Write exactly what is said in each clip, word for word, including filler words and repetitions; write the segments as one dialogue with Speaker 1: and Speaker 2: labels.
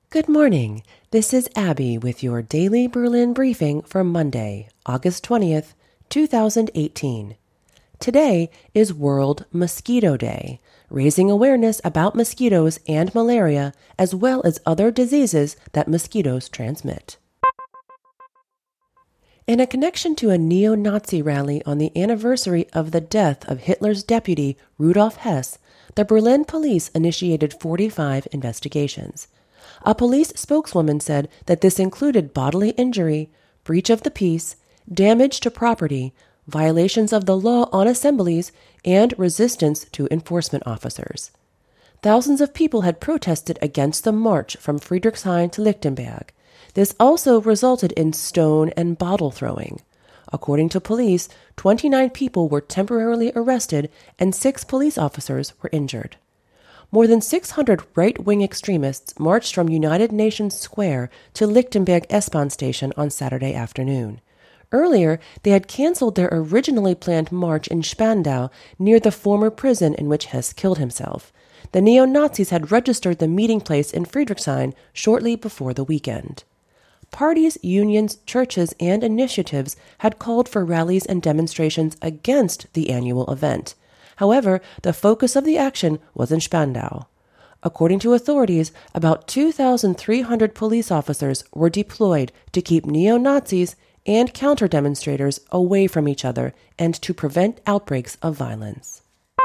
Speaker 1: Good morning. This is Abby with your daily Berlin briefing for Monday, August twentieth, two thousand eighteen. Today is World Mosquito Day, raising awareness about mosquitoes and malaria, as well as other diseases that mosquitoes transmit. In a connection to a neo-Nazi rally on the anniversary of the death of Hitler's deputy Rudolf Hess, the Berlin police initiated forty-five investigations. A police spokeswoman said that this included bodily injury, breach of the peace, damage to property, violations of the law on assemblies, and resistance to enforcement officers. Thousands of people had protested against the march from Friedrichshain to Lichtenberg. This also resulted in stone and bottle throwing. According to police, twenty-nine people were temporarily arrested and six police officers were injured. More than six hundred right-wing extremists marched from United Nations Square to Lichtenberg S-Bahn station on Saturday afternoon. Earlier, they had canceled their originally planned march in Spandau near the former prison in which Hess killed himself. The neo-Nazis had registered the meeting place in Friedrichshain shortly before the weekend. Parties, unions, churches, and initiatives had called for rallies and demonstrations against the annual event. However, the focus of the action was in Spandau. According to authorities, about two thousand three hundred police officers were deployed to keep neo-Nazis and counter-demonstrators away from each other and to prevent outbreaks of violence.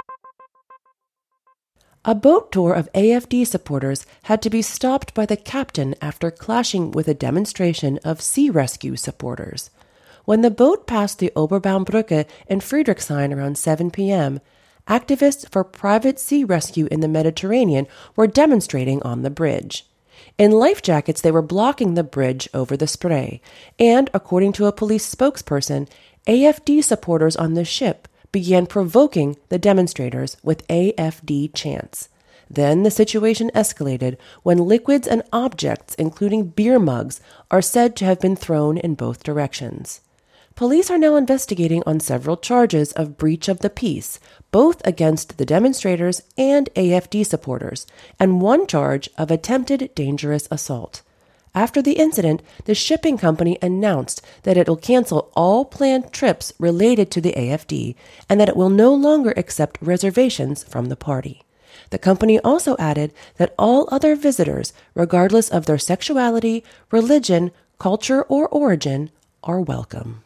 Speaker 1: A boat tour of A F D supporters had to be stopped by the captain after clashing with a demonstration of sea rescue supporters. When the boat passed the Oberbaumbrücke in Friedrichshain around seven p.m., activists for private sea rescue in the Mediterranean were demonstrating on the bridge. In life jackets, they were blocking the bridge over the Spree, and according to a police spokesperson, A F D supporters on the ship began provoking the demonstrators with A F D chants. Then the situation escalated when liquids and objects, including beer mugs, are said to have been thrown in both directions. Police are now investigating on several charges of breach of the peace, both against the demonstrators and A F D supporters, and one charge of attempted dangerous assault. After the incident, the shipping company announced that it will cancel all planned trips related to the A F D and that it will no longer accept reservations from the party. The company also added that all other visitors, regardless of their sexuality, religion, culture, or origin, are welcome.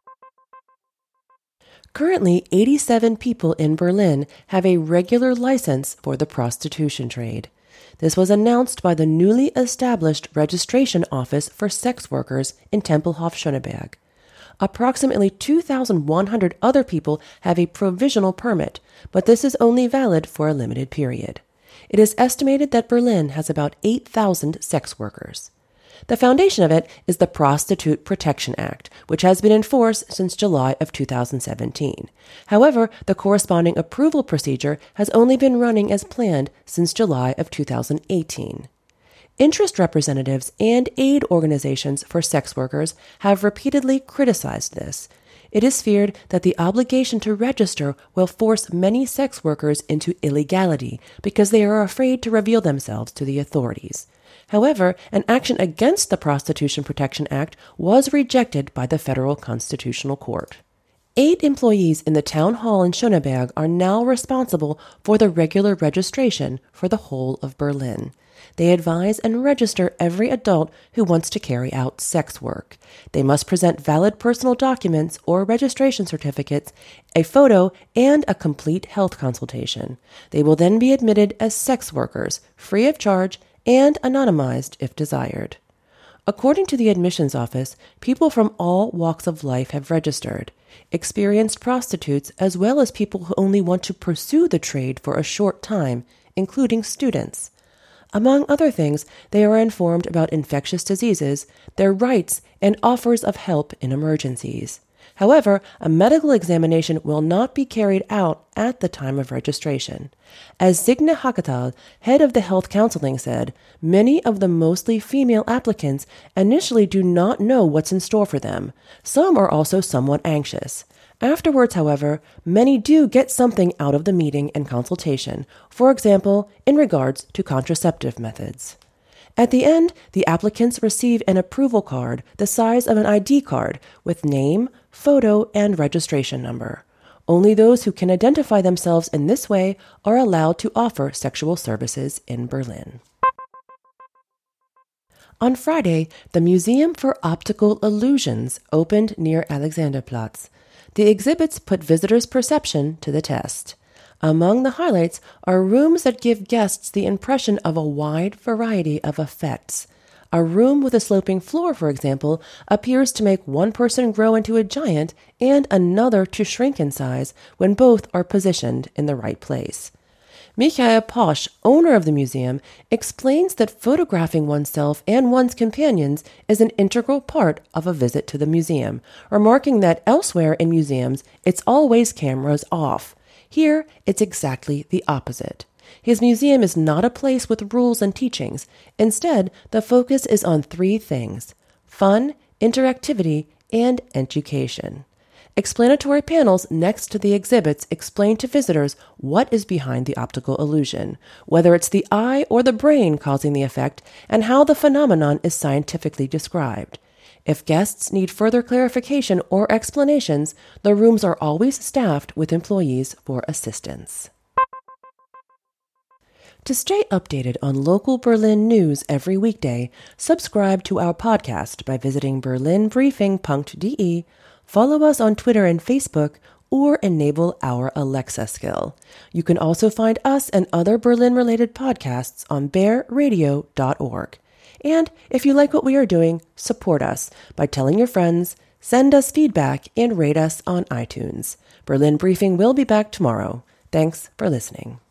Speaker 1: Currently, eighty-seven people in Berlin have a regular license for the prostitution trade. This was announced by the newly established registration office for sex workers in Tempelhof-Schöneberg. Approximately two thousand one hundred other people have a provisional permit, but this is only valid for a limited period. It is estimated that Berlin has about eight thousand sex workers. The foundation of it is the Prostitute Protection Act, which has been in force since July of two thousand seventeen. However, the corresponding approval procedure has only been running as planned since July of two thousand eighteen. Interest representatives and aid organizations for sex workers have repeatedly criticized this. It is feared that the obligation to register will force many sex workers into illegality because they are afraid to reveal themselves to the authorities. However, an action against the Prostitution Protection Act was rejected by the Federal Constitutional Court. Eight employees in the town hall in Schöneberg are now responsible for the regular registration for the whole of Berlin. They advise and register every adult who wants to carry out sex work. They must present valid personal documents or registration certificates, a photo, and a complete health consultation. They will then be admitted as sex workers, free of charge, and anonymized if desired. According to the admissions office, people from all walks of life have registered. Experienced prostitutes, as well as people who only want to pursue the trade for a short time, including students. Among other things, they are informed about infectious diseases, their rights, and offers of help in emergencies. However, a medical examination will not be carried out at the time of registration. As Signe Hakatal, head of the health counseling, said, many of the mostly female applicants initially do not know what's in store for them. Some are also somewhat anxious. Afterwards, however, many do get something out of the meeting and consultation, for example, in regards to contraceptive methods. At the end, the applicants receive an approval card the size of an I D card with name, photo, and registration number. Only those who can identify themselves in this way are allowed to offer sexual services in Berlin. On Friday, the Museum for Optical Illusions opened near Alexanderplatz. The exhibits put visitors' perception to the test. Among the highlights are rooms that give guests the impression of a wide variety of effects. A room with a sloping floor, for example, appears to make one person grow into a giant and another to shrink in size when both are positioned in the right place. Michael Posch, owner of the museum, explains that photographing oneself and one's companions is an integral part of a visit to the museum, remarking that elsewhere in museums, it's always cameras off. Here, it's exactly the opposite. His museum is not a place with rules and teachings. Instead, the focus is on three things: fun, interactivity, and education. Explanatory panels next to the exhibits explain to visitors what is behind the optical illusion, whether it's the eye or the brain causing the effect, and how the phenomenon is scientifically described. If guests need further clarification or explanations, the rooms are always staffed with employees for assistance. To stay updated on local Berlin news every weekday, subscribe to our podcast by visiting berlin briefing dot d e, follow us on Twitter and Facebook, or enable our Alexa skill. You can also find us and other Berlin-related podcasts on bear radio dot org. And if you like what we are doing, support us by telling your friends, send us feedback, and rate us on iTunes. Berlin Briefing will be back tomorrow. Thanks for listening.